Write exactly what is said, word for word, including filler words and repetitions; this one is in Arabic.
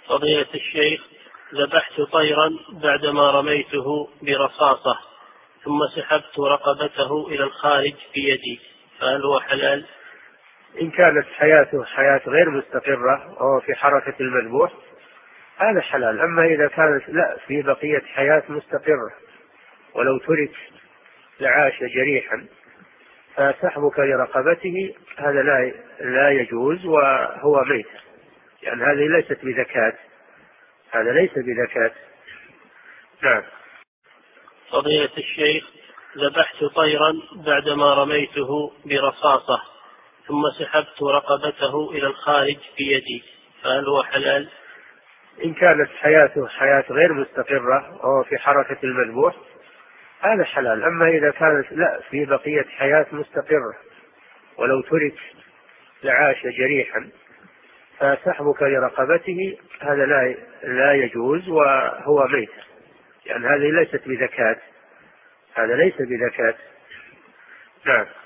فضيلة الشيخ، ذبحت طيرا بعدما رميته برصاصة ثم سحبت رقبته إلى الخارج بيدي، فهل هو حلال؟ إن كانت حياته حياة غير مستقرة وهو في حركة المذبوح هذا حلال. أما إذا كانت لا في بقية حياة مستقرة ولو ترك لعاش جريحا فسحبك لرقبته هذا لا لا يجوز وهو ميت، لأن يعني هذه ليست بذكاة، هذا ليس بذكاة. نعم. فضيلة الشيخ، ذبحت طيرا بعدما رميته برصاصة ثم سحبت رقبته إلى الخارج بيدي، فهل هو حلال؟ إن كانت حياته حياة غير مستقرة وهو في حركة المذبوح هذا حلال. أما إذا كانت لا في بقية حياة مستقرة ولو ترك لعاش جريحا فسحبك لرقبته هذا لا لا يجوز وهو ميت، لأن يعني هذه ليست بذكاة، هذا ليس بذكاة. نعم.